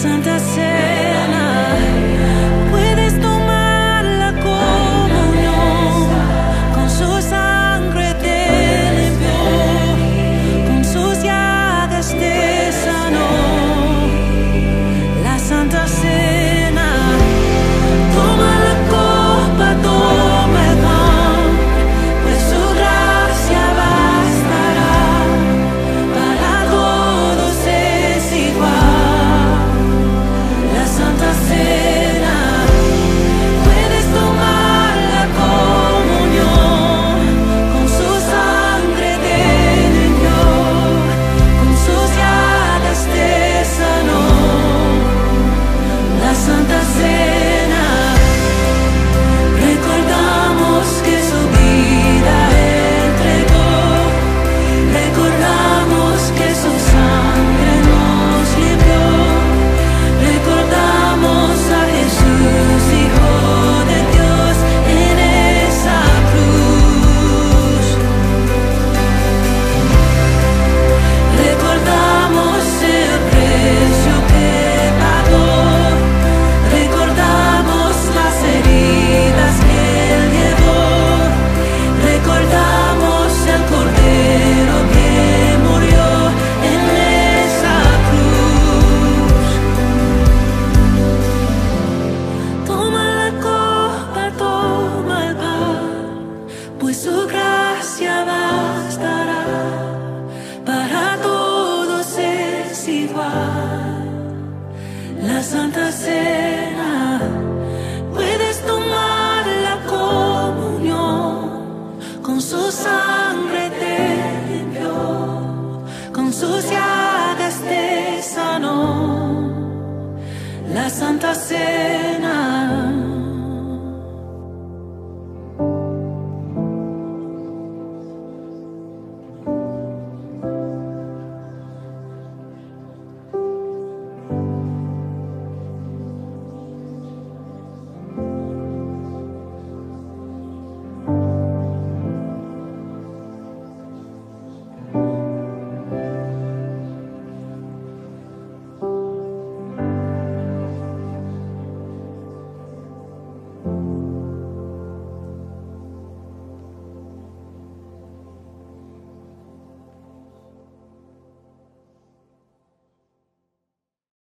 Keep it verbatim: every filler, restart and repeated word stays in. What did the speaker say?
Santa Cena, puedes tomar la comunión, con su sangre te limpió, con sus llagas te sanó. La Santa Cena, toma la copa, toma el pan, pues su gracia bastará, para todos es igual. La Santa Cena, puedes tomar la comunión, con su sangre te limpió, con sus llagas te sanó. La Santa Cena, recordamos que su vida entregó, recordamos que su sangre nos limpió, recordamos a Jesús, Hijo de Dios, en esa cruz. Recordamos el precio que pagó, recordamos las heridas que él llevó, recordamos el Cordero que murió en esa cruz. Toma la copa, toma el pan, pues su gracia bastará, para todos es igual. La Santa Cena, puedes tomar la comunión, con su sangre te limpió, con sus llagas te sanó. La Santa Cena,